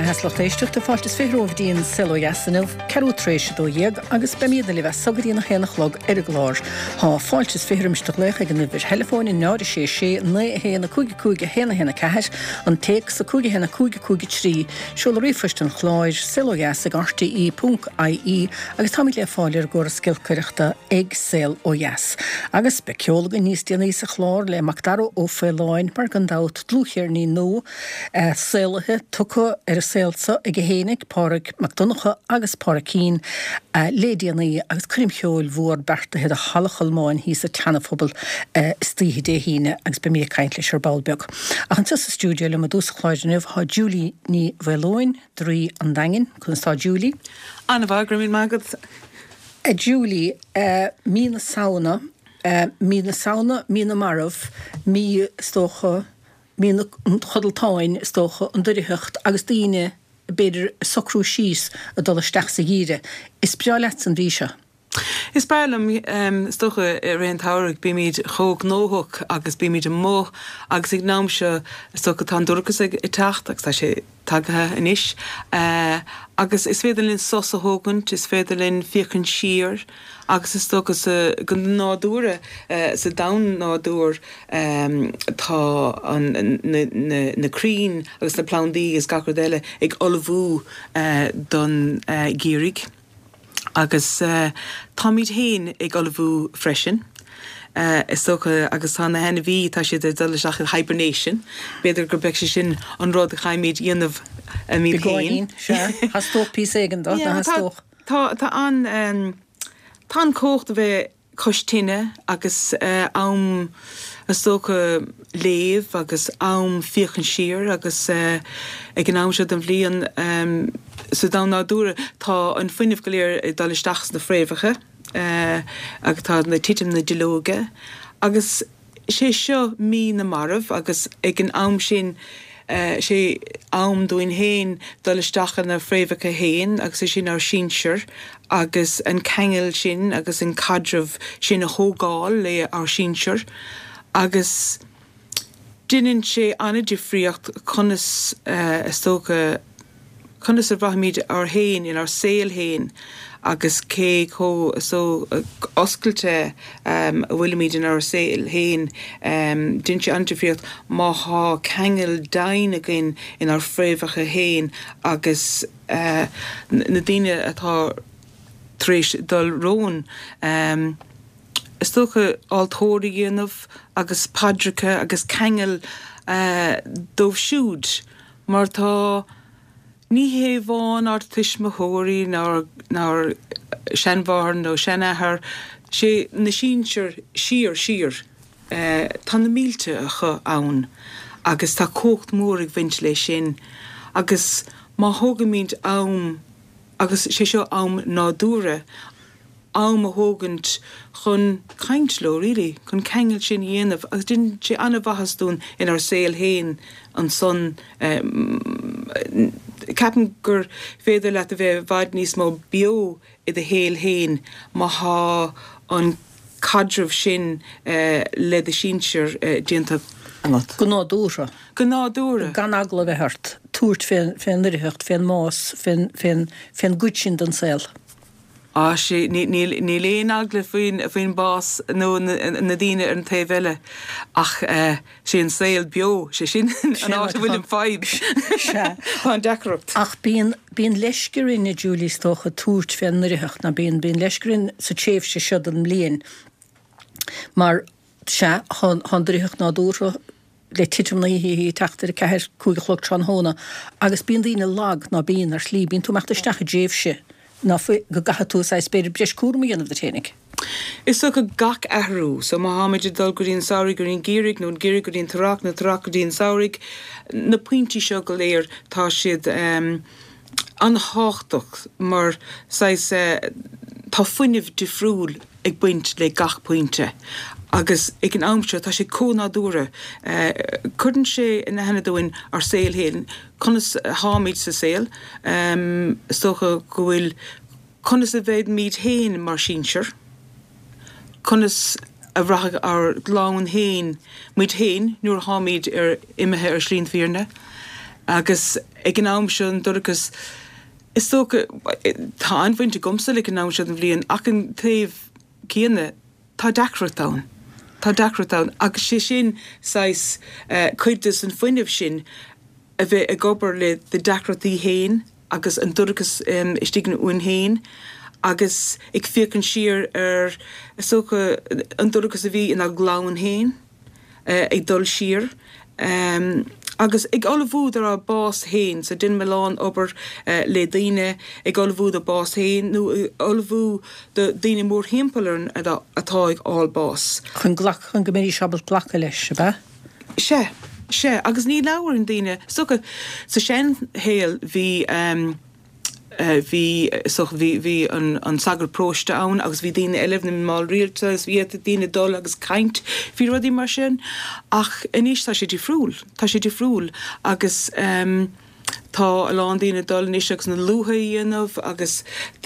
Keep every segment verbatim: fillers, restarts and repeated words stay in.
heslachtéisteach de fáiltas féróh díon silo yasanmh ceútrééis do dhéag agus beíad le bheith sagaríonna chénachlog ar a gláir. Tá fáiltas férimsteach lecha gan bhir telefóin náda sé sé na héna cúige cúige héna héna ceir an teach sa cúige héna cúige cúige trí siúla rifuistan chláir silo yasag rti punt I E agus tá le fáilir gur scilcaireachta ag sil ó yas. Agus beceolaga níos déana sa chlár le macdaro ó féileáin mar gan dát dlúchéir ní nó sélathe tucha ar a séalsa ag a hénig páric macdonacha agus páricín lédianaí agus crimcheol mhór berta head a halachalmáin hí sa teanafobal stíhi dé híine agus be mé caint leis ar balbeag. A an tus a stúdio le ma dús chláidirneh ha Julie ní bhfuilóin trí an dangin chun tá Julie. Anna bhag mín magad. A Julie mína sauna mína sauna mína marmh mí stócha mína chodaltáin stócha an durithecht agus daine beidir socrú síos a dul isteach sa gíre. Is breá leat an bhí Is bearlam um, stocha réon táirg bí míid chóg nóthach agus bí míid mó agus ag nám se stocha tá dúrchas ag i techt agus tá sé tagathe inis. Uh, agus is féidir linn sos a hógant, is féidir linn fiochan siar agus is stocha sa gan nádúra, uh, sa dain nádúr um, tá an na, na, na crín agus na plándaí is gachar déile ag olbhú uh, don uh, gírig. Agus uh, tá míid héin ag olbhú freisin. Uh, is socha agus tá na hena bhí tá siad dul seach hibernation. Beidir gur beic sin an rád a chaimid dionmh a míid héin. Tá stóch pí éigen dó na stóch. Tá tá an um, tá an cócht a bheith costíine agus uh, am a socha léamh agus am fiochan siar agus uh, ag an am se an bblion um, so dá nádúra tá an fuineh go léir dal isteachs na fréimhacha uh, agus tá na titim na dilóga agus sé seo mí na marmh agus ag an am sin uh, sé am dúin héin dal isteach na fréimhacha héin agus é sin ar sínsir agus an cengil sin agus an cadreh sin a hógáil le ar sínsir agus dinan sé anna difriocht conas uh, stócha conas a bhahmid ar héin in ar saoil héin agus cé có so uh, oscailte um, a bhfuil míid in ar saoil héin um, din sé anna difriocht má há cengil dain agin in ar fréimhacha héin agus uh, na daine atá tréis dul róin um, is tócha altóirí dhéanamh agus padracha agus cengil uh, dómh siúd mar tá ní héháin ar tuismóthóirí ná ná seanmhar nó seanathair sé na sínsir siar siar uh, tá na mílte a chu ann agus tá cócht mór ag bhaint lei sin agus má thugamíd am agus sé seo am nádúra am a hógant chun caintló really chun cengil sin dhéanamh agus din sé anna bhachasún in ar saoil héin an son um, capan gur féidir leat a bheith bhaid níos mó bio i d héal héin má há an cadreh sin uh, le de sínsir uh, dianta Go nádúra. Go nádúra. Gan agla bheith hart túirt féin nurithecht féin más féin gúid sin don saoil. Ah, sé ní léon agla faoin faoin bás nó na daine ar an taobhile ach uh, sé an saoil bio sé sin an áta bhfuil an fáid Tá an deacracht. Ach bíon bíon leisgurín na Julie stócha túirt féin nurithecht na bíon bíon leisgurín sa tséimh sé siod an mbliain mar se hon durithecht nádúra le titim na hí teachtar a ceir cúige chlog tran hóna agus bíon daine lag ná bíon ar slí bíon tú meachta isteach a déobh se ná go gatha tú sa spéidir breis cuairma dhéanamh de ténig. Is so go gach ahrú, so má háidir dul go dtíon saoirigh go dtíon gírig nó gírig go dtíon tarach na tarach go dtíon saoirigh na pointí seo go léir tá siad um, an háchtach mar sais, uh, tá fuineh difriúil ag buint le gach pointe agus ag an amseo tá sé cónádúra uh, chuann sé na hena dóin ar saoil héin conas hámid sa saoil um, stocha go bhfuil conas a bheith míad héin mar sínsir conas a bhrathag ar glán héin míad héin nuair hámid ar imethe ar slín fíorne agus ag an am sin dúchas is tó tá anhainte gomsa le an am sin bblion ach an taobh céanna tá dacratán. Tá dacratán agus sé sin sais chuidas an foiinemh sin a bheith a gobar le de dacrataí héin agus an dúchas um, istígan uin héin agus ag fiacan siar ar socha an dúchas a bhí in a gláin héin uh, ag dul siar um, agus ag olahúd ar a bás héin sa din meán obair uh, le daine ag olahúd a bás héin nó olahú de daine mór himpealern atá ag áil bás. Chun glach chun goméí seabal glacha leis, be? Se, se, agus ní leabhar an daine. Socha sa sin héal bhí um, Uh, vi soch vi vi an an sagar próiste ann agus vi dine elefne mal realta agus vi dine dol agus kaint fi rodi mar sin ach inis tá sé di frúl tá sé di frúl agus um, tá alán dine dol níos agus na luha dhéanamh agus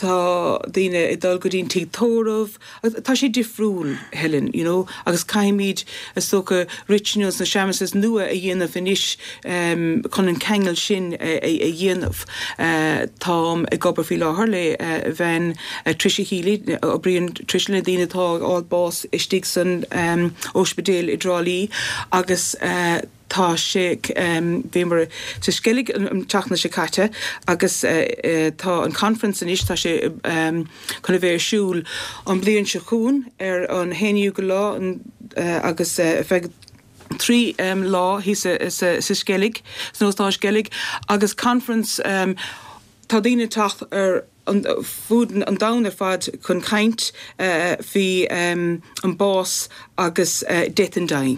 tá dine i dul go dín títóramh tá sé difriúil Helen, you know, agus caiimid is socha richneos na seamasas nua a dhéanamh inis um, chun an kengel sin a, a, a dhéanamh uh, tám i gobar fi láthir le uh, bhein uh, Trishi Healy ó brion Trishi na dine tá áil bás istíg san um, ospedéal i Drálí agus uh, tá sé um, bhímar sa scilig an teachna sé caite agus uh, uh, tá an conference in is tá sé um, chuna bhéir siúil an blion se chuún ar an héniu go lá an, uh, agus uh, feig trí um, lá hí sa, sa, sa scilig, sa nóstá scilig agus conference um, tá daine tacht ar an fúden an daun ar fad chun caint uh, fi um, an bás agus uh, det an dain.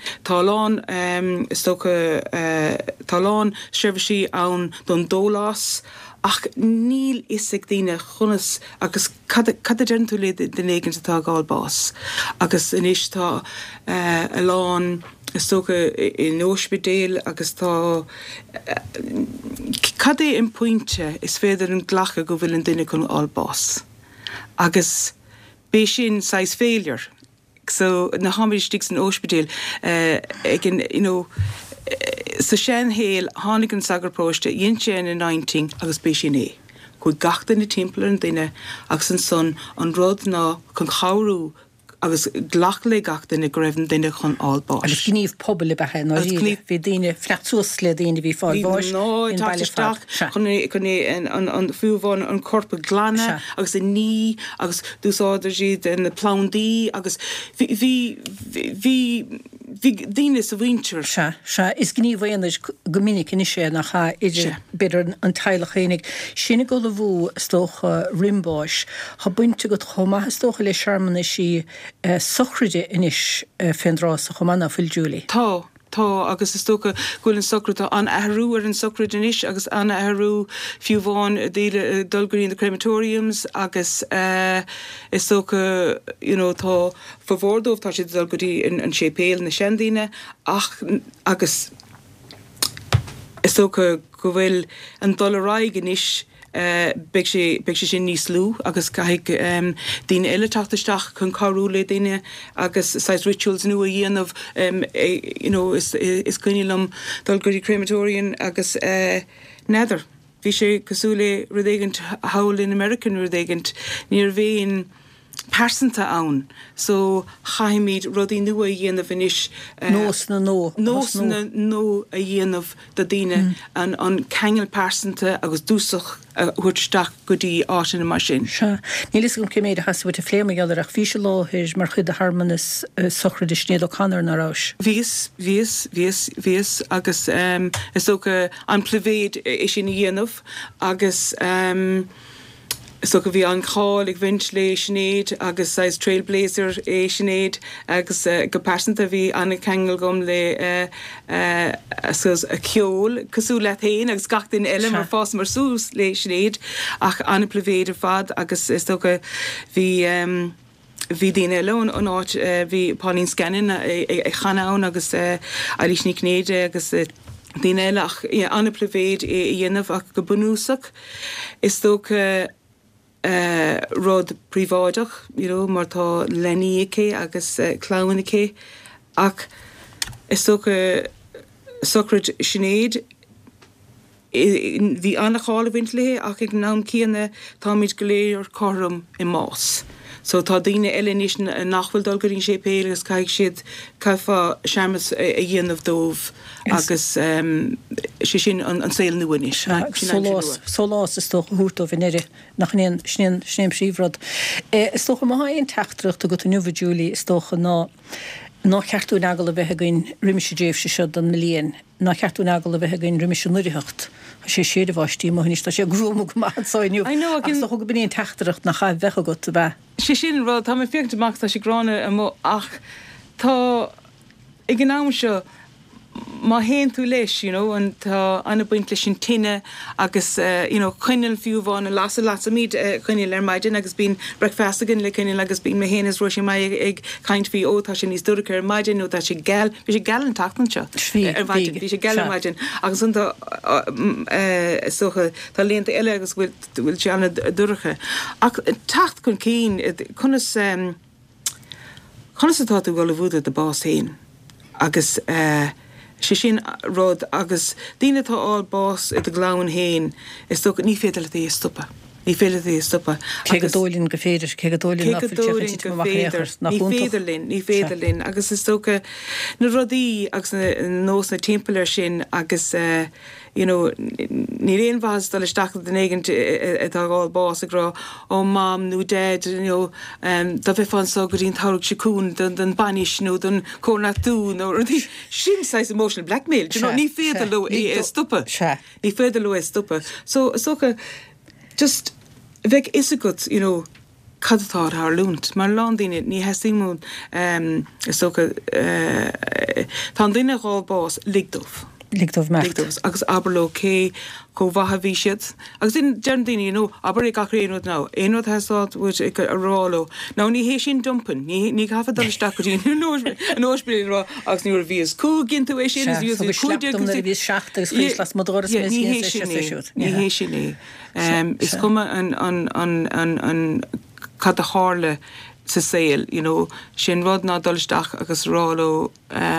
Talán um, stocha uh, talán sirfisí ann don dólás ach níl isig dine chunas agus cad a gentú le den éigen atá gáil bás agus inis tá uh, a lán stocha in ospedéal agus tá uh, cad é in pointe is féidir an glacha go bhfuil an duine chun áil bás agus bé sin sais failure. So na hamid sticks an ospedéal uh, again, you know, uh, sa sin héal hánig an sagar próiste dhéon sé in nineteen agus bé sin é. Chuig gachta na timppla an duine agus an son an rud ná chun chaú agus glach le gachta na greibhn duine chun áil bás. Agus gníomh pobl be hen á ríomh bhí daine fleachús le daine bhí fáil bás. No, táisteach chun an an fiúháin an corpa glanne agus a ní agus dúsáidir siad in na plándaí agus bhí bhí hí daine sa bhaintear. Se, se, is gníomhhéanais go minic in sé nach cha idir beidir an teilechénig. Sinna go le bhú stócha rimbáis, ha buinte go chomá stócha le searmanna sí Uh, sochraide inis uh, fénrás a chomanna fillúlí. Tá, tá agus is tócha gúil an socrata an ahrú ar an socraid inis agus an ahrú fiúháin díle dulgurí in the crematoriums agus uh, is tócha, you know, tá favordómh tá sé dulgurí in an sépéal na sendíine ach agus is tócha go bhfuil an dollaráig inis Uh, beg sé beg sé sin níos lú agus caiig um, dín eile tachtasteach chun carú le daine agus sais rituals nu a dhéanamh um, eh, you know, is, is cuinelam dulgurí crematorian agus uh, nether. Bhí sé cosúla rudéigent hail in American rudéigent níor bhéin persanta ann. So chaimid rudí nua a dhéanamh inis uh, Nós na nó. Nós na nó a dhéanamh da daine mm. an, an kengel persanta agus dúsach chuirteach go dtí áitina mar sin. Se. Nílis gom céméid a hasbut a phléimeáidir ach bhí se láthir mar chud a harmanas uh, sochraide snéad ó canar na rás. Vís, vís, vís, vís agus um, is tócha an plevéid is sin dhéanamh agus um, so go bhí an cháil ag vint le snéad agus sais trailblazer é snéad agus uh, go persanta bhí anna kengel gom le uh, uh, a ceol cosú le héin agus gachtain eile mar fás mar sús le snéad ach anna plevéidir fad agus is tócha bhí um, hí daine león an áit bhí Pauline Scannin ag chanán agus Eilís ní Cnéide agus daine eile ach anna plevéid i dhéanamh ach go bunúsach is tócha Uh, rud príváideach, you know, mar tá leníice agus uh, cláinice ach is tócha socraid snéad hí anna chála bhaint le ach ag nám cíanna táid go léir chom i más. So tá daine eile níos nachfuil dul goín sé péir agus caiig siad caifa seamas a dhéanamh dómh agus sé sin an saoil nuhanis. Solás is tócha húrtó vinnéire nach snéim síomhrad. Is tócha maithaon teachtracht a go tú nuha Julie is tócha ná ná cheartú agal a bheith goin riimiise déobh se seo don na líon, ná cheartú agal a bheith goin riimiise nuireacht. sé séad bhaistí mohinnis tá sé grúm go mááinniu. agus go bíon teachtarach nach chaibh bhecha go a bheith. sé sin bhil tá fiachtamach tá sé grána am ach tá ag an nám seo má héan tú leis, you know, an tá anna buint leis sin tinine agus uh, you know, chuinil fiúháin a las a las a míid uh, chuinil ar maidin agus bín breakfastagan le chuinil agus bín me héanas roisi mai ag caint fi ó tá sin níos dúra ar maidin nó tá sé gel, bhí sé gel an tatan seo ar maidin, bhí sé gel ar maidin agus an socha tá léonta eile agus bhfuil sé anna dúracha. Ach tacht chun cín chunas chunas atá tú gola bhúda de bás héin agus uh, sé sin rud agus díine tá áil bás i do gláin héin is tó ní féidir le é stoppa. Ní féidir é stoppa. Cé go dólinn go féidir, cé go dólinn go féidir, ní féidirlinn, ní féidirlinn agus is tócha na rodí agus nós na timpplair sin agus uh, you know, ní réon bhas dal isteach den éigent atá gáil bás a grá ó mám nó dead, you know, um, da bheith fan so go dtíon táraigh sicún den banis nó den cónach dún ó sin sais emotional blackmail, you know, ní féidir le é stoppa. Ní féidir le é stoppa. So socha just bheith is a good, you know, cadatá haar lúnt, mar lándaine ní heímún um, socha uh, tá duine gáil bás ligdómh. Ligdómh mecht. Agus aberló cé có bhatha bhí siad. Agus in dearmdaine, you know, aber ag gach réonúd ná. Éonúd heáid bhid ag a ráló. Ná ní hé sin dumpan, ní gafa dal isteach go dtíon an ósbílín rá agus níor bhíos cú gintu é sin is bhíos cúide agus bhí seach agus chuislas modóras ní hé sin ní hé sin é. Is cuma an cad a hále sa saoil, you know, sin rud ná dal isteach agus ráló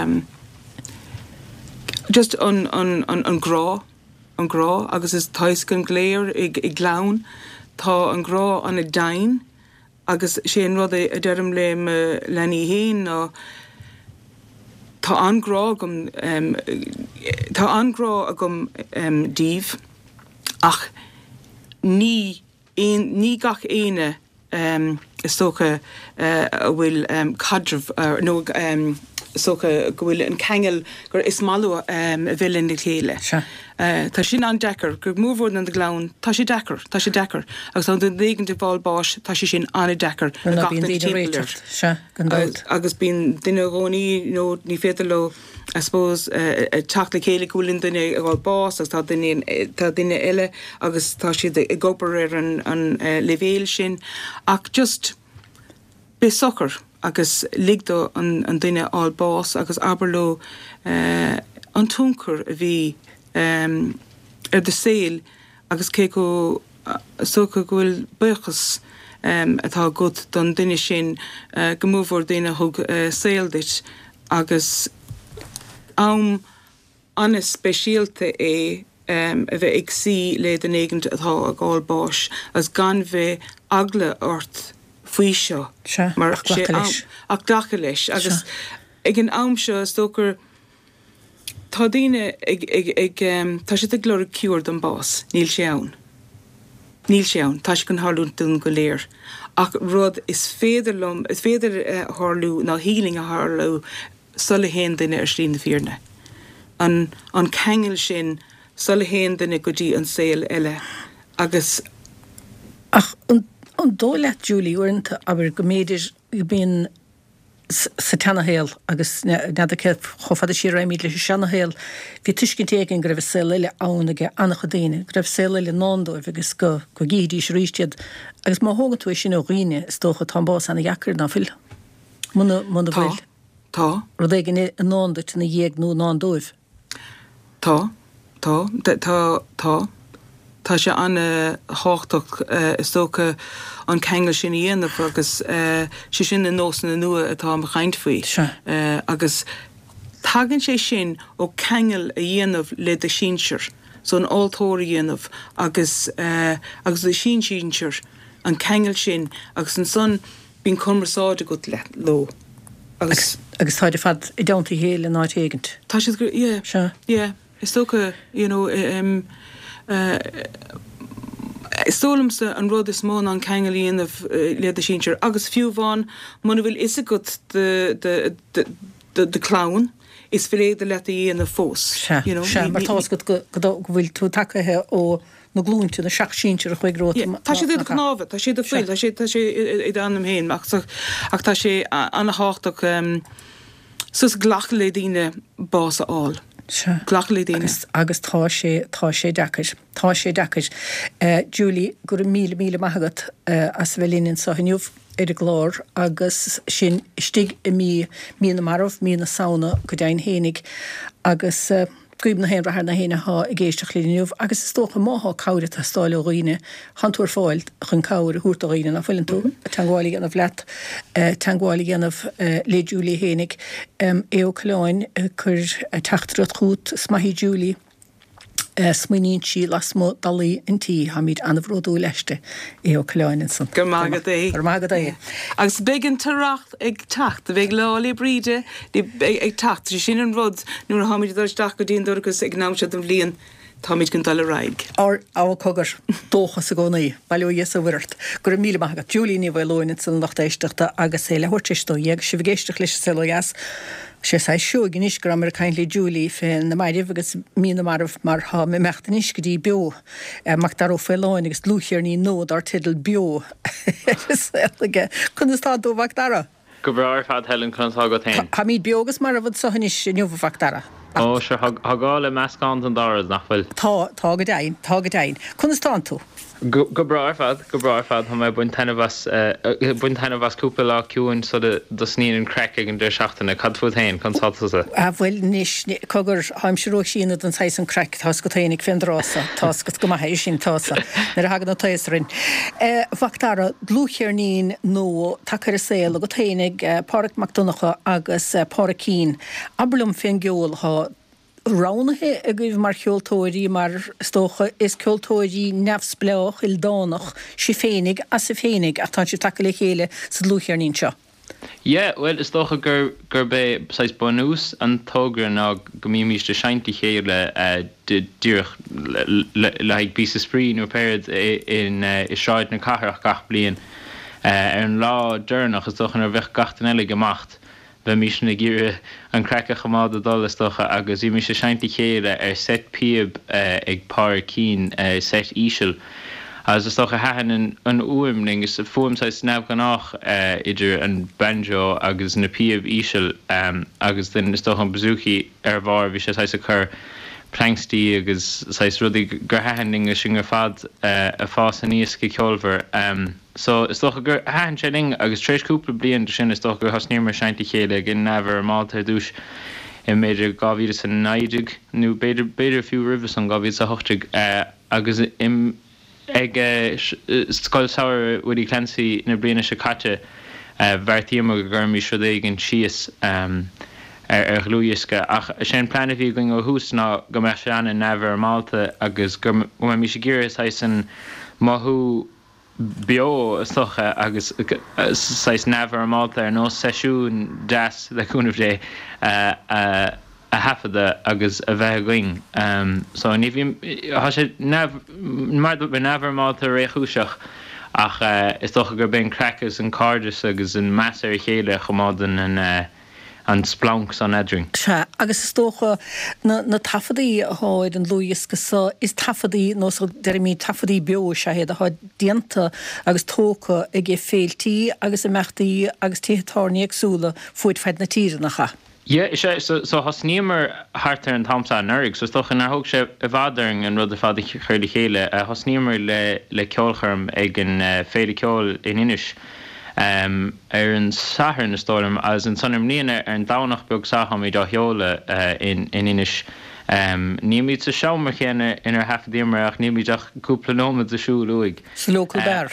just an an an an grá an grá agus is taiscin léir ag ag glán tá an grá an a dain agus sé an rud a dearm le lení héin ná tá an grá gom um, tá an grá a gom um, díomh ach ní ein, ní gach éine um, is tócha uh, a bhfuil um, cadrh uh, nó um, socha go bhfuil an cheangal gur is malú um, a bhfuil in de chéile. Sure. Uh, tá sin an decar, gur múmhór an de glán, tá sé decar, tá sé decar. Agus an den dhégan de bháil báis, tá sé sin anna decar. Agus bín duine róní, nó ní féidir le, I suppose, uh, teachla chéile gúlinn duine a bháil bás, agus tá duine eile, agus tá si i gopar ar an, an uh, levéil sin. Ach just be sochar. Agus ligdo an, an duine áil bás agus aberló uh, an túncar a bhí um, ar de saoil agus cé go uh, socha gohfuil buchas um, atá gud don duine sin uh, gomúhór duine thug uh, saoildit agus am anna speisialta é um, a bheith ag sí le den éigent atá a gáil bás as gan bheith agla ort faoi seo mar ach dacha leis agus ag an am seo stoker tá daine ag ag um, tá sé ag glóir ciúr don bás níl sé ann níl sé ann tá sé gon hálún dún go léir ach rud is féidir lom is féidir uh, hálú ná híling a hálú sulla héan duine ar slín na fíorne an an cheangail sin sulla héan duine go dtí an saoil eile agus ach an an dóile Julie uanta aber go méidir bíon sa tenahéal agus neadacha chofada sí raimid le seannahéal hí tuiscin téigin go raibh saoile ánaige annach daine, go raibh saoile nádóibh agus go go gídís ríistead agus má hógan tú sin ó riine is tócha tambás anna jacar ná fil. Muna muna bhfuil. Tá. Rud é gin an nándait na dhéag nó nádóibh. Tá, tá, tá, tá. Tá sé anna háchtach uh, is tócha an cheangail sin dhéanamh agus uh, sé sin na nós na nua atá am chaint faoi. Sure. Uh, agus tagann sé sin ó cheangail a dhéanamh le de sínsir son áiltóiríanamh agus uh, agus le sin síir an kegel sin agus an son bín conversáide go le lo. Agus agus táidir fad I dánta héile náid éigent. Tá siad gur, yeah. Sure. Yeah. Is tócha, you know, um, uh, Stolamsa an rud is mó an kegel of uh, le a síir agus fiúháin man bhfuil is a go de de de de de clown. Is verleden let die in de fós. You know, ja, maar tas goed wil toe takken he o no gloentje de schachsintje reg groot. Tá sé de knave, tá sé de fuil, tá sé tá sé I dan hem heen, ach ach tá sé aan de hart ook ehm sus glachledine base al. Glachledine. Agus tá sé tá sé dakis. Tá sé dakis. Eh Julie gur mil mil magat as velinin so hinuf er glór agus sin stig I mí mína marf mína sauna go dain hénig agus uh, Guib na hen ra na héna ha I géisteach líniuh agus is stocha máha cáire a stáile roiine hanúir fáil chun cáir húrta roiine na fuilin tú tangáil gan a bhleat tangáil gan a le Julie hénig um, éo chláin chur teachtrad chuút smahí Julie Smuoín sí las mó dalí intí ha míid anmhródú leiste é ó chláinin san. Gur mágad é. Gur mágad é. Agus begin tarracht ag tacht, a bheith lála bríide ag tacht, sé sin an rud nuair a haid dúirteach go dtíon dúgus ag námsead an bblion táid gon dal a raig. Ar á cogur dóchas a gcónaí, bailú yes a bhuiirt. Gur mí mágad Julie ní bhfuil lóin san nach éisteachta agus é le thuirteistó dhéag si bhgéisteach leis selogas. sé sa seo gin isgur am kainli Julie fin na mai agus mína marf mar ha me mechtan isgedí bio mag dar ó feláin agus lúchir ní nód ar tidal bio kun tá dó vagdara Go bra fad Helen kan ha go tein Ha míid biogus mar a bud so is nu vagdara Ó se ha gále meascán an daras nachfuil Tá tá go dain tá go dain kun tá tú Go bra fad go bra fad ha me bun ten vas bun ten vas cúpla cún so de de snín an crack an der seachtainna cadfu hain kan sa A bhfuil níos cogur haimsiró sína an sais an crack tá go tainnig findrása tá go go mai sin tása na a hagan taisrin Vagdara blúchir nín nó takar a séil go tainnig Park McDonacha agus Parkín ablum fin geol ha Ránathe a gcuibh mar ceoltóirí mar stócha is ceoltóirí nefsbleach il dánach si féinnig a sa féinnig a tá si take le chéile sa lúchar nín seo. Yeah, well, is tócha gur gur be sais bonús an tógra ná go mí míiste seinti chéile de dúrch le ag bí sa sprí nó péad in is sráid na cathaach gach blion ar an lá dúrnach is tóchan ar bheith gachtain eile gemacht. Be mis na gire an crack a chamad a dollastocha agus i mis se seinti chéile ar set piab ag Parkín set ísel. As is stocha hahan an uimling is fóm sa snab ganach idir an banjo agus na piab ísel agus den is stocha an bezúchi ar bhar vi se sa a chur plankstí agus sa rudi gur hahanning a singar fad a fás an níos go ceolver. So is toch gur hahan séling agus tréis cúpla blian de sin is toch gur hasníir mar seinti chéile gin never mátar dúis i méidir gavíad san naidig nó beidir beidir fiú rivers an gavíad sa hochtig agus im ag scoil saoir Woody Clancy na bliana se caite bhartíam go gurmí siúd an síos ar glúiisce ach sé plan bhí going ó hús ná go me se an never Malta agus go mí sé gíir sa san mathú bio stocha agus sais never Malta ar nó seisiún das leúnmh dé a hafada agus a bheith going. Um, so ní ha sé mar be never Malta réchúiseach ach uh, is stocha gur ben crackers an cardas agus an massar chéile chomádan an uh, an splanks an edring. Se, agus is tócha na, na tafadaí a háid an lúias go is tafadaí nó so derimí tafadaí bio se héad a háid dianta agus tócha ag é féiltí agus i mechtaí agus tíhtární agsúla fuid fed na tíre nacha. Yeah, so so has nímer hartar an tamsa nurig, so stocha na hoog sé a bhadaring an rud a fad chuirde chéile a has nímer le le ceolcharm ag an uh, féile ceol in inis. Um, er an sahar na storm as an sonnim níana ar an dánach beg sahamid a heola uh, in, in inis. Um, ní míid sa seomar chéanna inar hafadímarach ní míid ach cúpla nómad a siú luig. Sa local bar?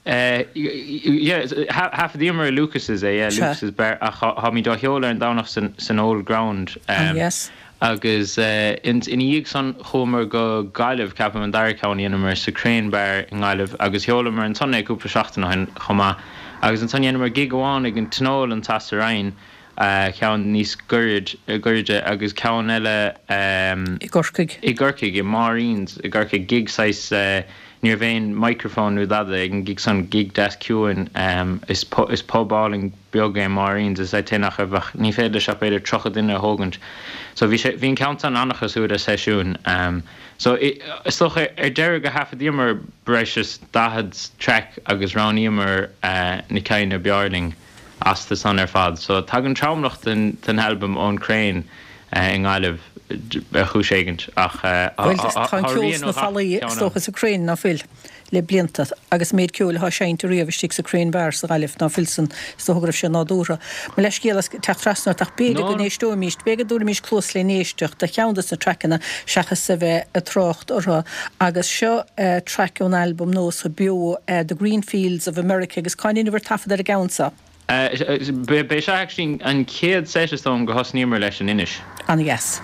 Uh, yeah, half, half of the Immer Lucas is a yeah, Sure. Lucas is bear. Ha mi do heola and down off san san old ground. Um, oh, yes. Agus uh, in in Ig son Homer go Gailev Capam and Derry County in Immer Crane Bear in Gailev agus heola mer and Sunday Cooper Shachten hin choma. Agus an Sunday Immer Gigawan ag an Tnol and Tassarain. Uh, Count Nis Gurge, Gurge, agus Count Ella, um, Igorkig. Igorkig, Marines, Igorkig gig size, uh, near vein microphone with that, and gig son gig desk queuing, um, is pu is pub balling big game Marines, as I tell you, ni fed the shop either chocolate in a hogant. So we we count on anachas who the session, um, so it, it's doch er derige half of the immer precious dahad's track, agus round immer, uh, ni kind of bjarding. As the son er fad. So tag an traumloch den den album on Crane uh, in Gailev chuségent ach Well, tá ceols na fallaí stochas a Crane na fil le blianta agus méid ceol ha sein to riamh stig a Crane Bear sa Gailev na filsan stograf se na dúra. Me leis gélas teachtrasna tach bege go néistú míist bege dúra mís clós le néisteach de cheandas na trackanna seachas sa bheith a trocht ortha agus seo track on album nós a bio The Green Fields of America agus cáin inver tafad ar a gaunsa. Uh, be se actually an céad session go hos nímar leis an inis. And yes.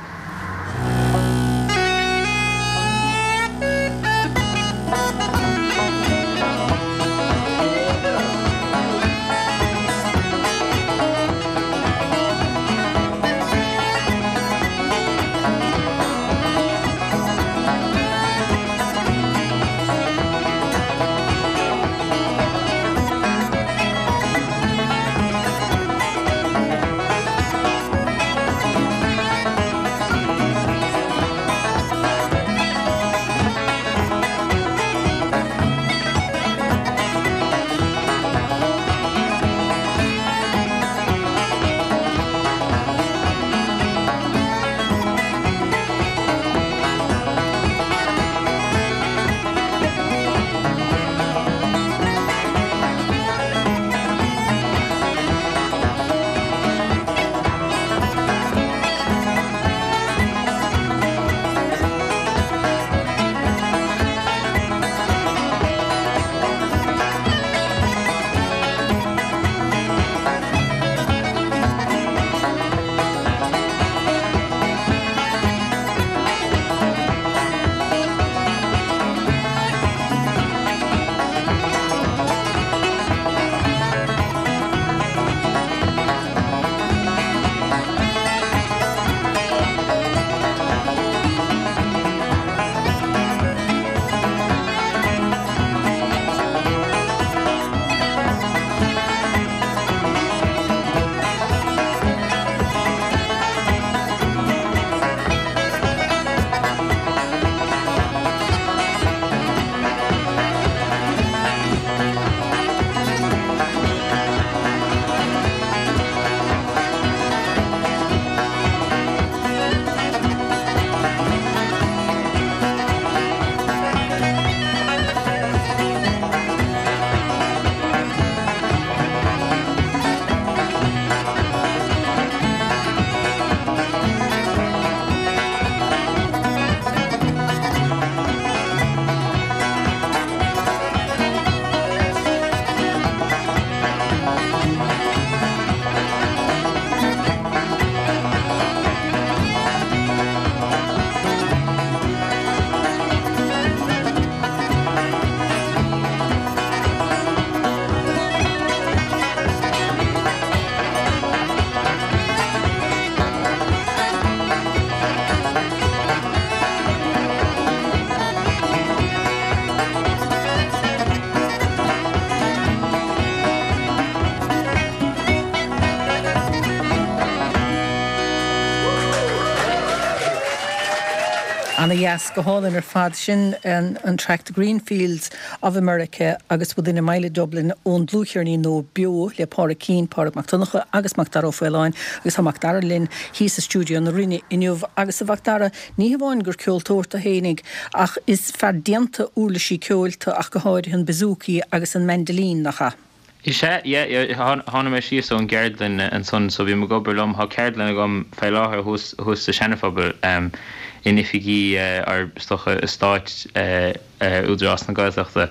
Anna yes go hálan ar fad sin an, an track The Green Fields of America agus within a mile Dublin ón blúchearní nó bio le pára cín pára Macdonacha agus Macdara Fáileáin agus ha Macdara Lynn hí sa stúdio na rinne inniuh agus a Macdara ní bháin gur ceoltóirta hénig ach is ferdianta úla sí ceolta ach go háir an bezúki agus an Mendelín nacha. Ishe, yeah, yeah, hána me sí so an Gerdlin an son, so bhí mo go berlum, ha Gerdlin agam feiláthar hús hús sa Shenafabel, um, in ifigi uh, ar stocha stáit uh, uh, údrás na gaiachta.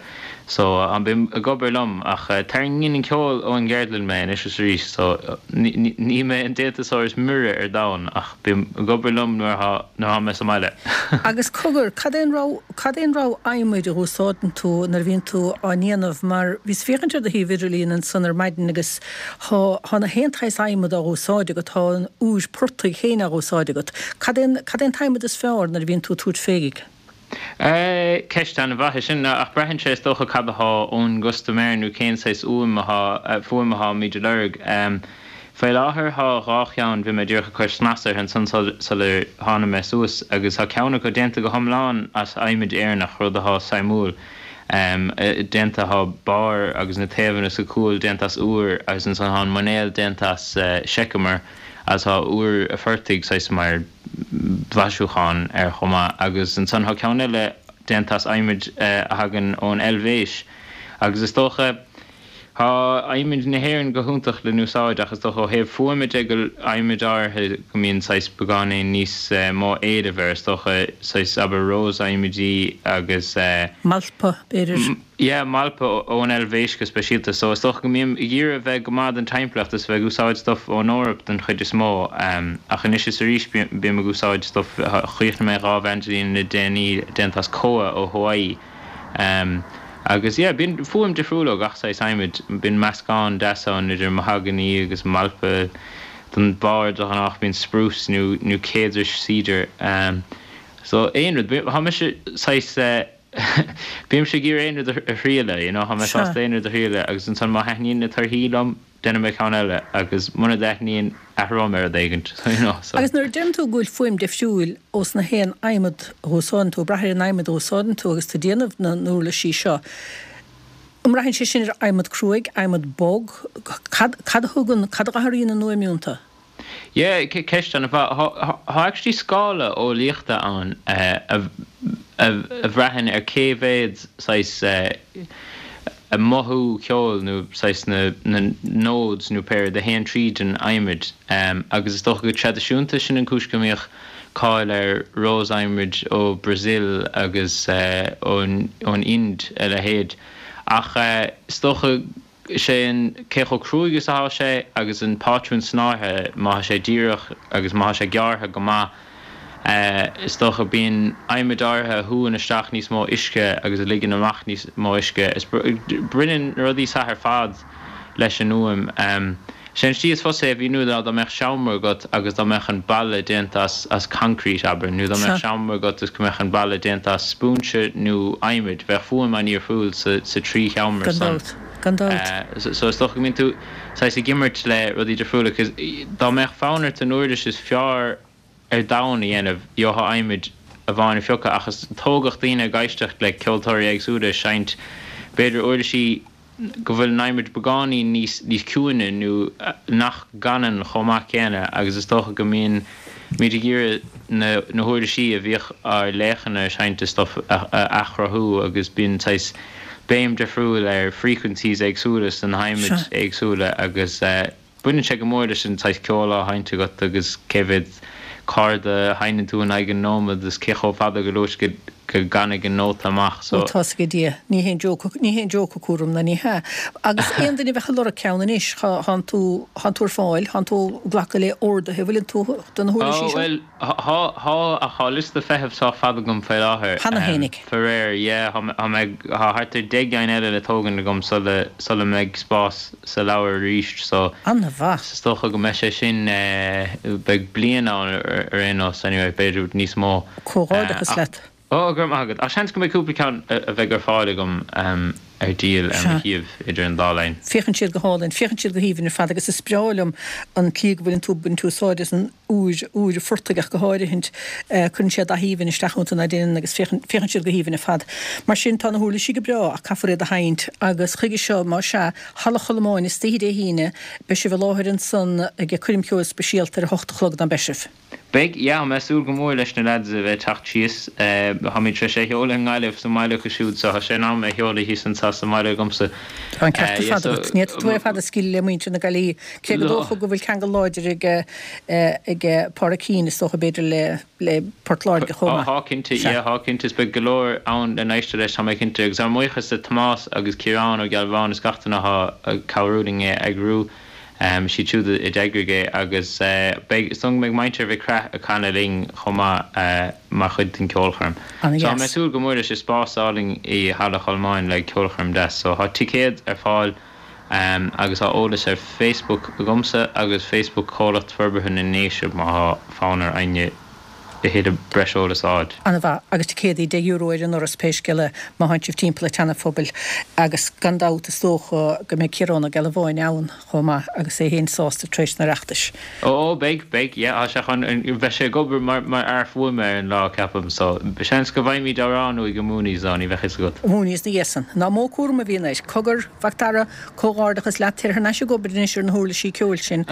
So an bim a gobar lom ach teingin ceol ó an gerdlin me is is rís so ní me an détasás mure ar dain ach bim a gobar lom nuair ha nó ha me sa meile. Agus cogur cadén rá cadén rá aimiid a úsádan tú nar bhíonn tú á níanamh mar bhís féchantir de hí vidirlín an sanar maidin agus há na héontais aimiid a úsáide go tá an ús portaí chéine a úsáide go. Cadén cadén taimiid is fearr nar bhíonn tú túd féigig. Ceist an bhathe sin ach brehann sé stocha cadtha ón gustaméirnú cén séis uaimtha fuaimtha míidir lerg. Fé láthair há rácheann bhí me dúrcha chuir snasar an san sal hána me suas agus há ceanna go dénta go thomláin as aimiid éarnach rud ath saimúil. Um, denta ha bar agus na taobhanna sa cúil dentas uair agus an san há manéal dentas uh, seicimar as ha uair a fertig sais mar bhaisiúcháin ar chuma agus an san ha ceanna le dentas aimiid uh, a hagan ón elvéis agus is tócha ha aimiid na héireann go húntaach le núsáid agus tócha héh fuaimid ag aimiid árthe go míonn sais beána níos uh, má éad a bhar tócha sais aber rós aimiidí agus uh, Malpa beidir. Yeah, Malpa ón elvéis go speisialta so is tócha go míon i ggéar a bheith go mád an timplacht is bheith úsáid stuff ón Eorp den chuid is mó um, ach in is is a rís bí me úsáid stuff chuochna mé rá ventilín na déanaí dentas coa ó Hawaii. Um, agus yeah, bin fuam defriúla ach sais aimiid bin meascán deasán idir mahaganí agus Malpa den bar do an ach bin spruce nu nu céidir cedar. Um, so éonrad ha me se sais uh, bím sé gír éonrad a riile, you know, ha me fast éonrad a riile agus an san má heithníon na tarhílam denna me can eile agus muna deithníon ahrám ar a dhéigint. You know, so. Agus nuair dim tú gúil fuim defriúil os na héan aimiid hósáin tú brathir an aimiid hósáin tú agus tú déanamh na núla sí seo. Umrahann sé sin ar aimiid cruaig, aimiid bog, cad thugann cad gathíon na nuaimiúnta? Yeah, ceist an ha actually scála ó líochta an a bhreathn ar céhhéad sais a mothú ceol nó sais na nóds nó péir de héan tríd an aimiid agus is tócha go tradiisiúnta sin an cúiscimíoch cáil ar rós aimiid ó Brazil agus ón Ind a le héad ach is tócha sé an cécho cruúgus á sé agus an pátrún snáthe má sé díireach agus má sé geartha go má uh, is tócha bíon aimimedartha thuúin isteach níos mó isce agus a ligan amach níos mó isce is brinnean rudí sa ar fad leis an nuam um, sé tí is fós é bhí nu dá meach seamar got agus dá meach an balle déint as, as concrete aber nu dá meach seamar got is go meach an balle déint as spúnse nó aimiid bheith fuam an níor fúil sa, sa trí cheamar san. Uh, so, so is toch gemeen toe, zij is gimmert le wat die er voelen, cause dat mij founder ten noorders is fjár er down en of joha aimid van fjoka achas togach dine geistig le kiltori exude schijnt beter oordeshi govil naimid begani nis nis kuene nu nach gannen choma kennen agus is toch gemeen met hier na na hoordeshi weer ar legene schijnt de stof achrahu agus bin zij Béim defriúil ar frequencies agsúlas an haimiid agsúla agus uh, buine sé go mór sin tais ceola hainte got agus cevid carda haine tú an aigen nómad is cecho fada go lúis go ganig an nóta amach. So tá go dí ní hén ní hén jóca cuarum na ní ha. Agus éon duine bheitcha lera ceanna is han tú han túr fáil han tú ghlacha le orda he bhfuil tú den thuúla sí. Oh well há a há lista fehebh tá fada gom fé láthair. Hanna hénig. Ferrer, yeah, ha meg ha hartar deagain eile le tógan gom sala sala meg spás sa leabhar ríist so. Anna bha. Stocha go me sé sin beg blian an ar éos anyway beidir níos mó. Córádagus leit. Oh, gurm agad. A seans go mé cúplicán a bheith gur fáil gom um, ar díal am híomh idir an dálainn. Féchann siad go hálainn, féchann siad go híomhann ar fad agus is spráilm an clí go bhfuil an túbun tú sáidas an úr úr fortaigach go háirithint chun siad a híomhann isteachúnta na déanaan agus féchann siad go híomhann ar fad. Mar sin tá na thuúla sí go breá a cafaréad a haint agus chuige seo má se hala cholamáin is tíad é híine be sé bh láthir an san ag chuirim ceol speisialta ar hochta chlog an beisih. Big, yeah, me súl go mór leis na lads a bheith tacht síos, ha mí tre sé heola an gáileh sa maiile go siúd, so ha sé ná me heola hí san sa sa maiile gomsa. Tá an ceartta fada, níiad tú é fada skill le muinte na galí, cé go dócha go bhfuil cheanga láidir ag Paracín is socha beidir le le Portláir go chuma. Há cinnte, yeah, há cinnte is be golóir ann den éiste leis ha me cinnte, agus ar muochas a Tomás agus Ciarán ó Galván is gachtainna ha cabhrúding ag rú. Um, si túda i degrige agus uh, stung meg maintir bhí cre a canna ling chuma uh, mar chud tin ceolcharm. So yes. Me súl go mór is spásáling i hala cholmáin le ceolcharm des. So ha ticéad ar fáil um, agus ha ólas ar Facebook gomsa agus Facebook cholacht forberhun in néisio má ha fánar aine i héad a breisiolalas áid. Anna bha, agus ticéadaí de euroir an oras péisceile má haintíh timppla tenafóbil agus gandáta stócha go mé Ciarán ag Galván ann chuma agus é hén sásta tréis na reachtais. Ó, beig, beig, yeah, a sechan bheith sé gobar mar mar arfhua mar an lá capam, so beseans go bhaimí daránú i go múnís an i bheithis go. Múnís na dhéasan. Ná mó cuairm a bhíon éis cogur bhachtara cógáardachas leat ar na se gobar in isir an thula sí ceúil sin.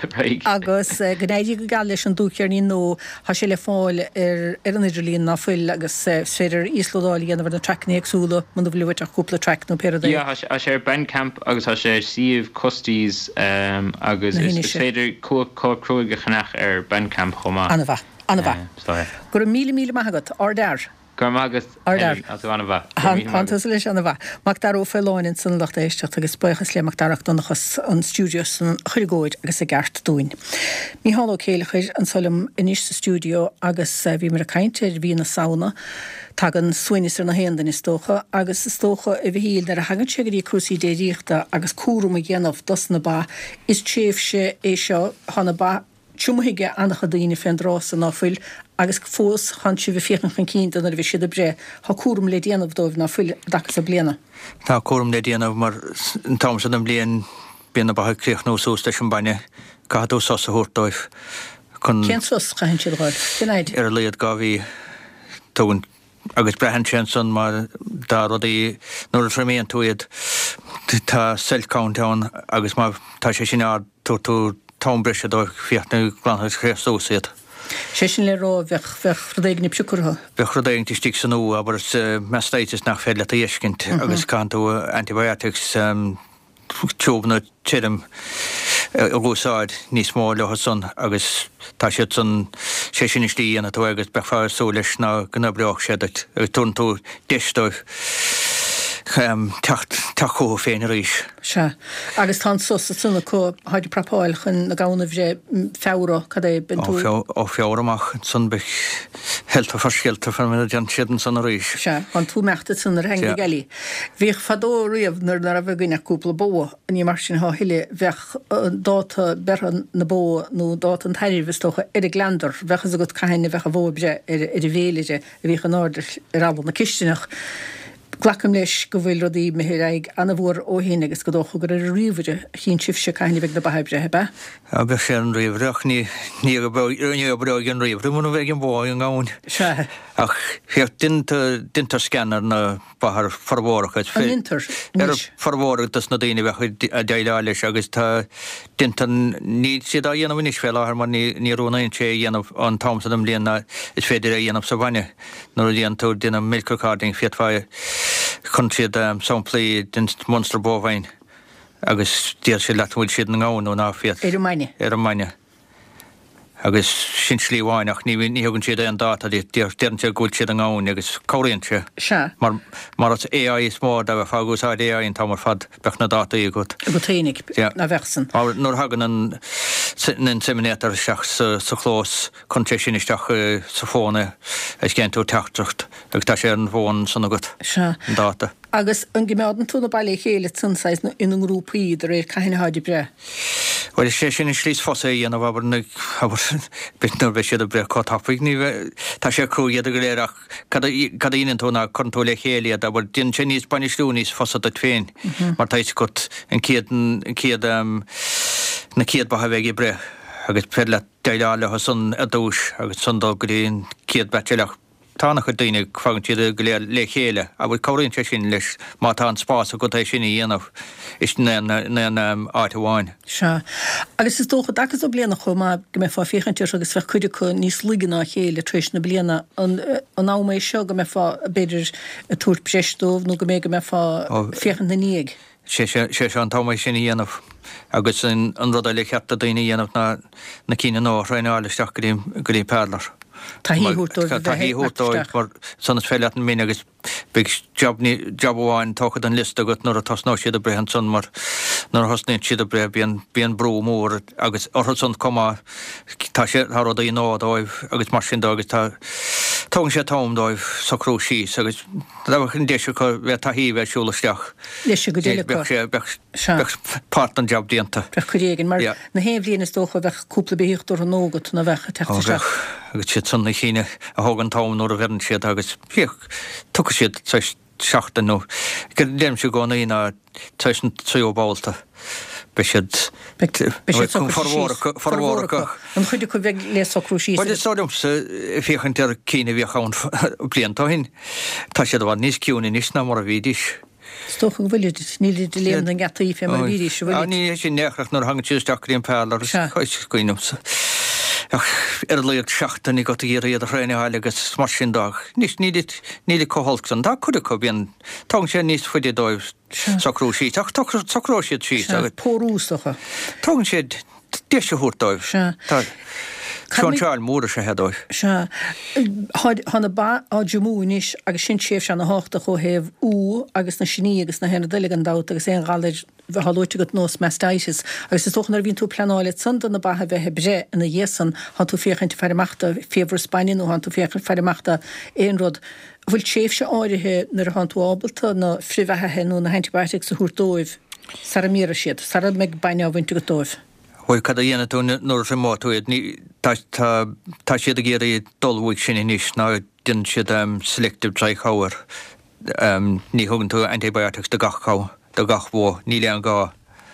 Agus gnéidí go gal leis an dúcear ní nó ha sé le fá er er an Idirlín na fuil agus féidir Íslódáil ana bhar na tracní agsúla man bhfuil a cúpla track nó péir. Yeah, ha sé Bandcamp agus ha sé siomh costíos um, agus is féidir cócrúige chanach ar Bandcamp chomá. Anna bha, Anna bha. Gur míle míle maithagad, ardar. Gur mágat as Anna bha. Hantas leis Anna bha. Mac dar ó fáiláin san lacht éisteach agus buchas le mac darach donachas an stúdios an chuirgóid agus a gart dúin. Mí halló céalachuir an solim inis sa stúdio agus bhí mar a cainte bhí na sauna tag an suinisar na héandan is tócha agus is tócha i bhíl ar a hagan segarí crusaí déiríochta agus cuarum a ghéanamh dos na ba is tréh se é seo hana ba Siúmhaige anach a daoine féin rás an áfuil agus fós chan si bh fiochan chan cínta ar bhí siad a bre. Tá cuarum le déanamh dóibh ná fuil dachas a bliana. Tá cuarum le déanamh mar an támsa an blian bíana bathe críoch nó sús leis an baine cadú sos a thuirtóibh. Cén sos chahann siad gáil? Ginaid? Ar a léad gábhí tógan agus brehan sin mar dá rudaí nuair a fréméon túiad tá cell countdown agus má tá sé sin ád tú tú Tom Brisha do fiatna glanhas chréastósiad. Sé sin le rá bheith bheith chrudaigh nib siúcurtha? Bheith chrudaigh tí stig sanú, aber mestaitis nach féile a dhéiscint agus cantú antibiotics tjóbna tírim a gúsáid níos mó leo son agus tá siad son sé sin istí ana tú agus bheith fáir sú leis ná gnabriach séad ag tún tú deistóibh techt tacho féin ríis. Se. Agus tá sos a sunna có háidir prapáil chun na gána bhré féra cad é ben tú. Ó féramach sun beh helt a farskilta fan mena jan sidan san a ríis. Se, an tú meachta sun ar hengi gali. Bhíh fadó riamh nar a bheith gine cúpla bó an í mar sin há hiile bheith dáta berhan na bó nó dáta an tairih stocha ar a glandar bhechas a go caiinna bheith a bhóbre ar a bhélige a bhíh an áidir ar alban na kistinach. Glacham leis go bhfuil rodí mehir ag anna bhór ó héine agus go dócha gur a riomhide chin sifse caiinna bheith na bahebre hebe? A bheith sé an riomhreach ní ní go breag an riomh. Rúmna bheith an bóid an gáin. Se. Ach féocht dintar scannar na bahar farmórach. An intar? Er farmórach das na daine bheith a deile leis agus tá dintar ní siad a dhéanamh inis féile ar mar ní rúnainn sé dhéanamh an támsa am líana is féidir a dhéanamh sa bhaine. Nuair a dhéanamh tú dina milkcarding fiatfáil chuntriad um, samplaí den monster bóhain agus díal sé leatmúil siad na gáin ó náfiad. Er amaine? Er amaine. Agus sin slíháinach ní ní hagann siad an data dír dearn sé gúil siad an gáin agus cóiríonn sé. Se. Mar mar as A I is mór a bheith fágúsáid A I an tá mar fad bech na data í gut. Go ténig na bhesan. Nuair hagan an an seminétar seach sa chlós chun sé sin isteach sa fóna is cén tú teachtracht agus tá sé an bhin sanna gut. Se. Data. Agus an gimmeádan túna bailí chéile sunsáis in an grúpaí ar éir caiinna háidir bre. Well sé sin is slís fosa íana bhabar na bitnar bheith siad a bre cátapaigh ní tá sé cruúiad a go léireach cad íonn túna chun le chéile a bhar din sin níos bainislúníos fosa a féin mar táis go an ciad na ciad batha bheith i bre agus pe le deileála sun a dúis agus sundal go dtíon ciad betileach tána chu daine fagan tíad go le chéile, a bhfuil choirínte sin leis má tá an spás a go éis sinna dhéanamh is na áit amháin. Se. Agus is dócha agus ó bliana chu má go mé fá féchantíir agus bheith chuide chu níos liganá chéile tríéis na bliana an áméid seo go mé fá beidir a túirt breistómh nó go mé go mé fá féchan na níag. sé sé an táid sinna dhéanamh agus an rud le cheapta daine dhéanamh na cíine nó réáileisteach go dtí pélar. Tá híúirtóid mar sanna féile an mí agus big jobháin tóchad an list agat nuair a tasná siad a brehan san mar nar hosnaid siad a bre bíon brú mór agus ortha san comá tá sé thrád í nádóibh agus mar sin agus tá tong sé támdóibh sacrú síos agus dabhachan déise chu bheith taí bheith siúlaisteach. Leis go déile páirt an job díanta. Bre churéigen mar na héimhlíon is dócha bheith cúpla béíochtú an nógat na bhecha teach. Agus siad sanna chéine a hágan tám nóair a bhean siad agus tu siad seachtain nó. Gur déim se gána ína tuisn tríobáilta be siad farhóracha. An chuide chu bheith le sacrú síos. Bhil is sóm sa féchan ar cíine bhíochaún blianta hin. Tá siad bhhaid níos ciúna níos ná mar a bhídís. Stocha bhfuil níl de léon an gataí fé mar bhídís bhfuil. Ní sin nechrach nar hangin tíisteachí an pelar chuis cuiinumsa. Er leocht seachtain í go géir iad a réine háile agus mar sin dag. Nís níle coholsan, dá chuide go bíon tá sé níos fuide dóibh sacrú síos, ach sacrú siad síos. Pórúsacha. Tá siad déise thuúrdóibh. Seán Charles móra se hedóibh. Se hána ba á Jumúnis agus sin séf se na háta chu héh ú agus na sinní agus na hena deile an dát agus é gáid hallóite go nós mestáisis agus is tóchan ar vín tú planáile sanda na bathe bheitthe bre ina dhéasan han tú féchanint ferimachta féhar Spain nó han tú féchan ferimachta éonrod. Bhfuil séf se áirithe nar a han tú ábalta na frihhethe nó na antibiotics a thuúrdóibh sar míra siad, sar meid baine áhainte go dóibh. Hoi cad a dhéana tú nóir sem máúid tá siad a géir í dulhhaig sin inis ná din siad selective dry chower ní thugann tú antibiotics de gachá de gachhó ní le an gá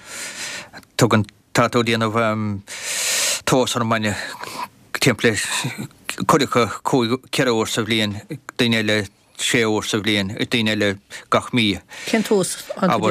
tugann táú déanamh tós an maine timppla chuidecha ceir óir sa bblion daine le sé óir sa bblion i daine le gach mí. Cén tós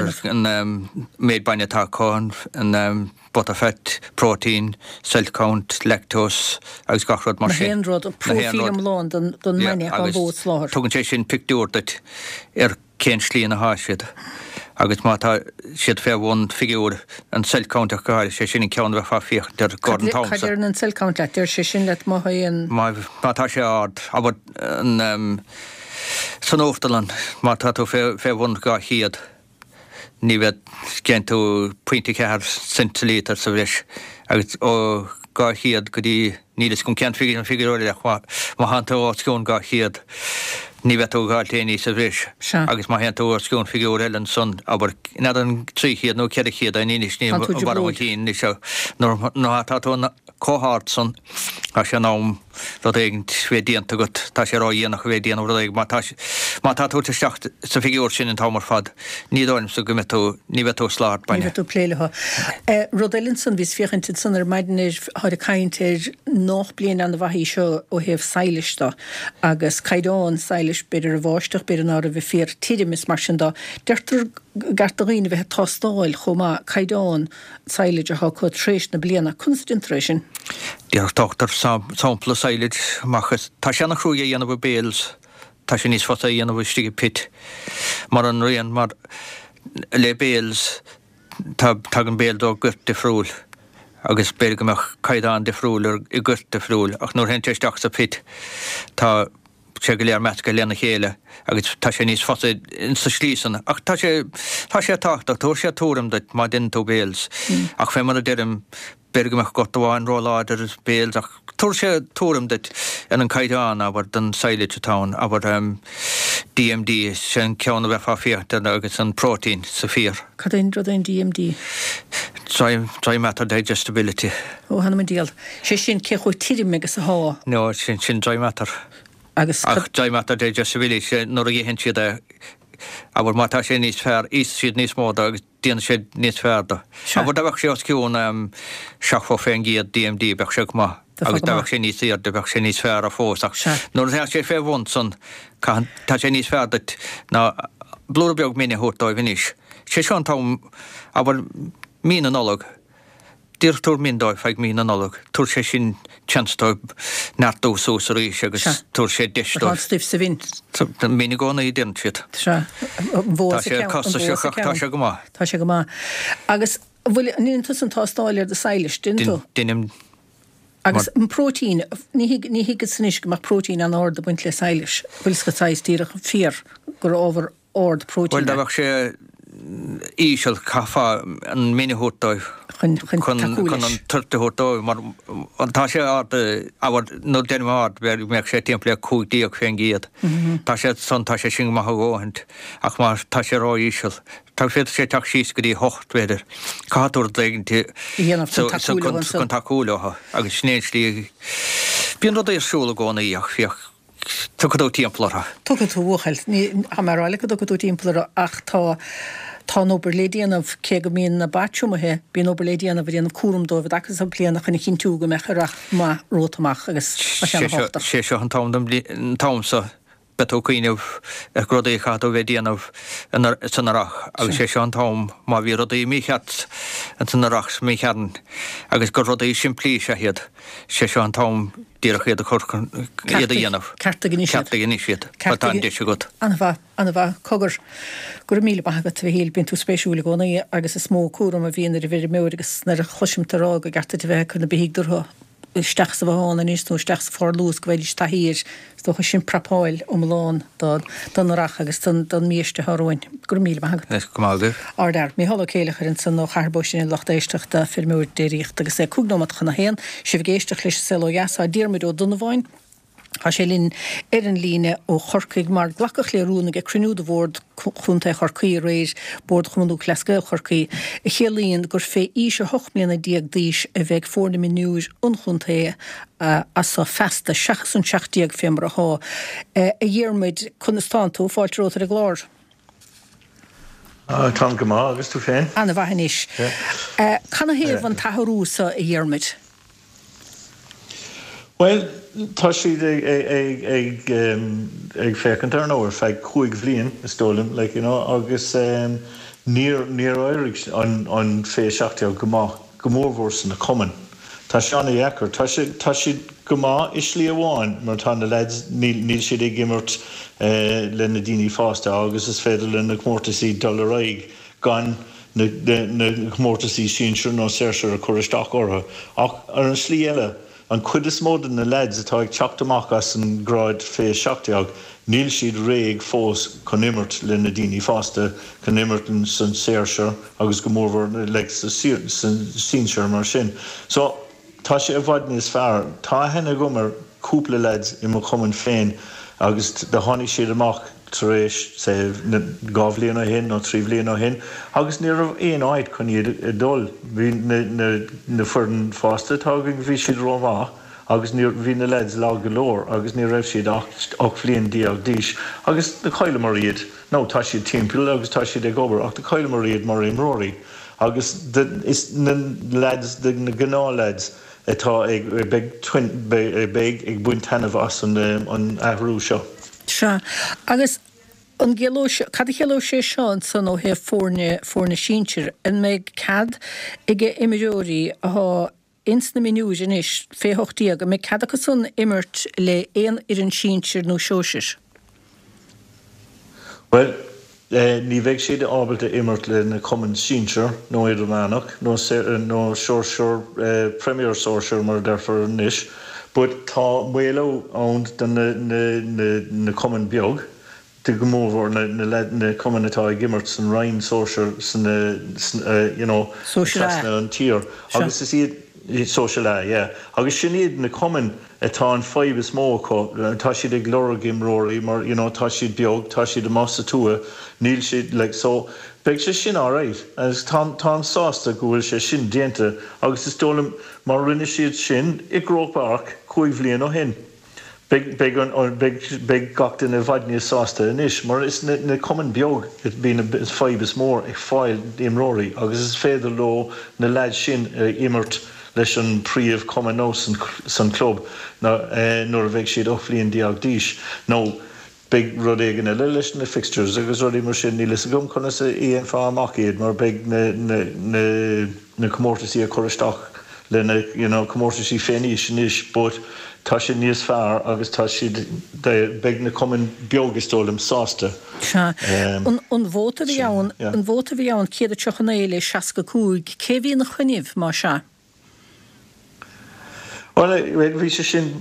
an méid baine tááin an butterfat, protein, cell count, lactose, agus gachrod mar sin. Na héanrod, profílam lán don maine an bót sláthir. Tugann sé sin pictúr dat ar cén slíon a háisiad. Agus má tá siad fé bhhain figúr an cell count a gáir sé sin ceann bheith fá fiocht der Gordon Thompson. Cadidir an cell count le, sé sin le má haon... Má tá sé ád, aber an san Óftalan, má tá tú fé bhhain gá chiad. Ní bheith cén tú pointí cear centilítar sa bhris agus ó gá chiad go dtí nílas gon cean figurú an figurúir le má hananta ácún gá chiad ní bheith tú gáil téanaí sa bhris agus má hananta ácún figurúir eile son aber ina an trí chiad nó cead chiad a níos ní barhatíín ní seo nó tá tú cóthart son a sé nám rud éigent bhé díanta go tá sé rá dhéanach bhé díanamh rud éig má tá tú teach sa figurúir sin an támar fad ní dáim sa go tú ní bheith tú sláart baine. Ní bheith tú pléiletha. Rud Ellinson vís fiochann san ar maididir háid a caiinteir nach blion an bhaí seo ó héobh saoilista agus caiidán saoilis beidir a bháisteach beidir ná a bheith fér tíidir mar sin dá. Deirtar gartaghine bheith tostáil chomá caiidán saoilid a chu tréis na bliana constitution. Dear doctor sampla saoilid machchas tá sé nach chrúige dhéanamh béals tá sé níos fata dhéanamh stigige pit mar an rion mar le béals tá an béal dó gurt de friúil agus béir goach caiidán de friúil i gurt de friúil ach nóair hen teisteach sa pit tá sé go léar meat go lena chéile agus tá sé níos fasa in sa slísan ach tá sé tá sé tácht ach túair sé túram dat má din tú béals ach fé mar a deirm bergumach got bháin róláidir béals ach túair sé túram dat an an caiidán aber den saoilid atá aber um, D M D sé an ceanna bheith fá fiocht agus an protein sa fíor. Cad é rud an D M D? Dry matter digestibility. Ó hanna díal. sé sin ce chuir tíirim agus a há? No, sin sin dry matter. Agus ach dry matter digestibility sé nóair a dhéhann siad a aber má tá sé níos fearr is siad níos móda agus déana sé níos fearda. Aber dabhah sé osciún seach fó féin giad D M D beh sé má agus da sé níos íar de sé níos fear a fósach. Nor sé fé bhson tá sé níos feardat ná blúbeag mine húrtáid vinis. sé seán tám a bhfuil mí an nolog. Dirtúr mindáid feig mí an nolog. Túr sé sin tseanstáid neartú súsarí agus túr sé deistáid. Stíf sa vín. Mína gána í den siad. Tá sé costa sé tá sé go má. Tá sé go má. Agus bhfuil níon tusan tá stáilir de sailis dintú. Dinim agus an prótín ní hiigad sanis go mar prótín an ord a buint le sailis. Bhfuil go táis tíach fír gur ábhar ord prótín. Bhfuil dabhah sé ísel cafa an minihúrtáid chun an turtaúrtáid mar tá sé ábhar nó dénim ád ver meag sé timppla cúdííag féin giad. Tá sé san tá sé sin maith gáhaint ach mar tá sé rá ísel. Tá sé sé teach síos go dtí hocht veidir cáúir dléignti chun takeúlatha agus snéadslí bíon rud éarsúla gána íach fioch tugadú timpplacha. Tugad tú bhchail ní hamarrála go tugadú timpplacha ach tá tá nóberlédíanamh cé go míon na batisiúmathe bí nóberlédíanamh bhíanamh cuaramdóibh agus an blianana chuna chin túga mecharach má rótamach agus sé seo an támsa betú cuiineh ar grodaí chaú bheith díanamh sanarach agus sé seo an tám má bhí rudaí mícheat an sanarach mí chean agus go rudaí simplí sé hiad sé seo an tám díach iad a chur iad a dhéanamh. Carta gní siad. Carta gní siad. Carta gní siad. Anna bha, anna bha, cogur gur míle bagat bhí híl bín tú spéisiúla gónaí agus a smó cuaram a bhíonar i bhir méir agus nar a choisiimtarrá a garta bheith chuna bhíigdurtha isteach sa bhána níos nó isteach sa fór lús go bhfuil taíir sto chu sin prapáil um lán don rach agus don míiste thróin gur míle bagat. Nes go máidir. Ardar, mí hall céilechar in san nó charbóisin in lochtéisteach de filmúir déiríocht agus é cúgnómat chuna héan si bhgéisteach leis selo jasá díirmid ó Donmhain. Tá sé linn ar an líne ó chorcaig mar glacach le rúna ag crinúd bhórd chunta chorcaí réir bórd chumanú clasca chorcaí i chelíonn gur fé íse hochmlíanana díag díis a bheith fórna minúis unchunta as sa festa seachas an seachtíag fémar a há. A dhéirmid chunastán tú fáilt rótar a glár. Tá go má agus tú féin. Anna bhahanis. Canna héamh an tathrúsa a dhéirmid? Well, tá siad ag fécant ar an óir feag chuig bhliain is tólim, like, you know, agus um, níor áirigh an fé seachtaí go mórmhór san na cumann. Tá seanna dheacair, tá siad go má islí amháin mar tá na leds níl siad ag gimmart le na daoine fásta agus is féidir le na chmórtasaí dul raig gan na chmórtasaí sínsir nó séirsir a chuir isteach ortha. Ach ar an slí eile an cuid is mód na leds atá ag teachtamach as an gráid fé seachtaíag, níl siad réig fós chun imirt le na daoine fásta chun imirt san séirsir agus go mórmhór le san sínsir mar sin. So tá sé a bhaid níos fearr, tá hena go mar cúpla leds i mo cumann féin agus de tháinig siad amach taréis sé gá bhliain ó hin nó trí bhliain ó hin, agus ní raibh aon áid chun iad i dul. Bhí na fuireann fásta tá bhí siad rómá agus bhí na leds lá go leor agus ní raibh siad ach bhliain díag díis agus na coile mar iad nó tá siad timpeall agus tá siad ag obair ach na coile mar iad mar imróí agus is na leds na gná leds atá ag beag ag buint tanmh as an ahrú seo. Se agus an cad cheló sé seán san ó he fórne fórne sínsir an méid cad ige imimeúí ath insna minúis in is féhochtíag a mé cad go san imirt le éon ar an sínsir nó seoisir. Well, ní bheidh siad ábalta imirt le na cumann sínsir nó idirmánach nó seoir premier sóir mar derfar níis. But tá muo ón na cumann beag de go mórmhór na cumann atá ag gimmart san rainn sóisiir san an tír. Agus is iad social é, yeah. Agus sin iad na cumann atá an fáib is mó tá siad ag leor gimróirí mar tá siad beag, tá siad a massa tua, níl siad le so beag sé sin áráid, agus tá sásta go bhfuil sé sin déanta agus is tólam mar rinne siad sin i grópach chuig bhliain ó hin. Beag gachtain a bhaid níos sásta inis, mar is na cumann beag bína fáib is mór ag fáil imróirí agus is féidir lo na leid sin imirt leis an príomh cuma nó san club nuair a bheith siad oflíonn diaag díis. nó big rud éigeanna le leis na fixtures agus rudí mar sin ní leis gom chuna sa íon fá amach iad mar big na na comórtasí a choristeach le na you know comórtasí féní sin is, but tá sin níos fearr agus tá siad big na cumann beagustólam sásta. An bhóta bhí ann an bhóta bhí ann céad a teochan éile seaca cúig, cé bhí na chuineh má se? Well, bhí sé sin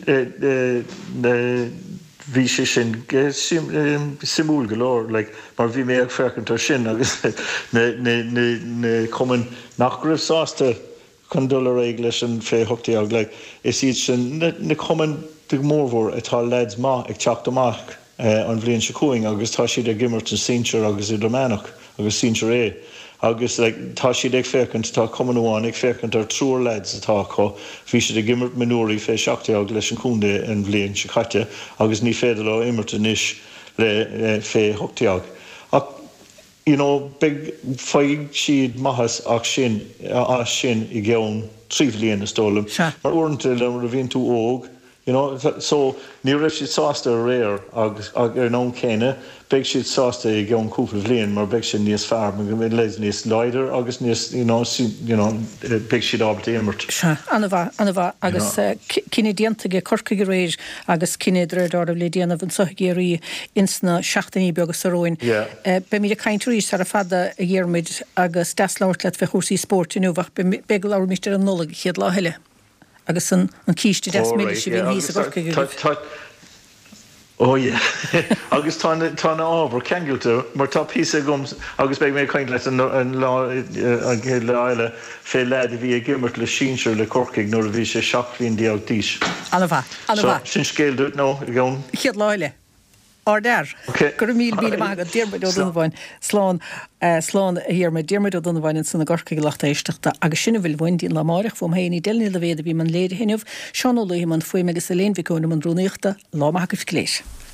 bhí sé sin simúl go leor, like, mar bhí mé ag fearcantar sin agus na cumann nach raibh sásta chun dul réig leis an fé hochtaíag, like, is iad sin na cumann de mórmhór atá leids má ag teacht amach an bhbliain se cúing agus tá siad ag gimmart an sínsir agus i doménach agus sínsir é. agus like, tá siad ag fécant tá cumann amháin ag fécant ar trúr leids atá có, bhí siad ag gimmart minúirí fé seachtaíag leis an cúnda an bhbliain se chaite agus ní féidir le immart inis le fé hochtaíag. You know, big feig siad maithas ach sin a sin i gceann trí bhliain na stólam. Mar uaireanta le mar a bhíonn tú óg, you know, so ní raibh siad sásta a réir agus ar nón céine, big siad sásta i gceann cúpla bhliain mar big sin níos fearr, mar go mbeidh leis níos leidir agus níos, you know, you know, big siad ábhart éimmart. Se, anna bha, anna bha, agus cinenne diantaige corca go réir agus cinenne dreidáir le déanamh an sochgéirí insna seachtaí beagus a roin. Be mí a caintúí ar a fada a dhéirmid agus deasláirt le bheith chósaí sport inúbhach be go leabhar míiste an nula chéad látheile. agus an cíiste des mé sé bhíon híos a gorca go. Ó agus tá ábhar ceangiúta mar tá písa gums agus beidh mé chuint leis an chéad le eile fé lead a bhí a gimmart le sínsir le corcaigh nuair a bhí sé seachlíonn diaag díis. Anna bha, anna bha. Sin scéalút nó i gceann. Chéad láile. Or der. Gur mí bí agad Diarmuid ó Donmhain slán slán a hir me Diarmuid ó Donmhain sanna gorca go lecht éisteachta agus sinna bhfuil bhaindín le máireach fóm héanaí déilní le bhéad a bhí man léad hinmh, seán ó luí man faoi megus a léon bhicóna man rúnaíochta lá maithagah léis.